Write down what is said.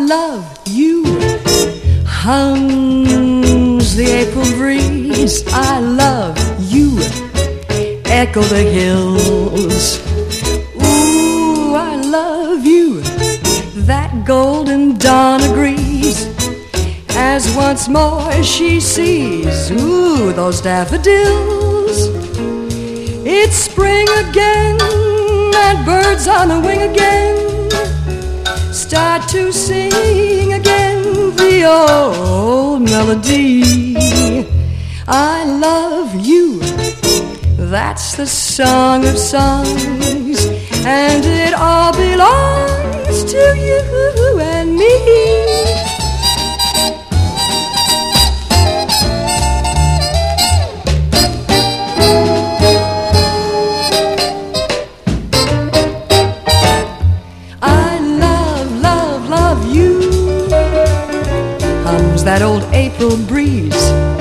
love you. Hums the April breeze. I love you. Echo the hills. Ooh, I love you. That golden dawn agrees as once more she sees, ooh, those daffodils. It's spring again, and birds on the wing again start to sing again the old melody. I love you, that's the song of songs, and it all belongs to you and me. That old April breeze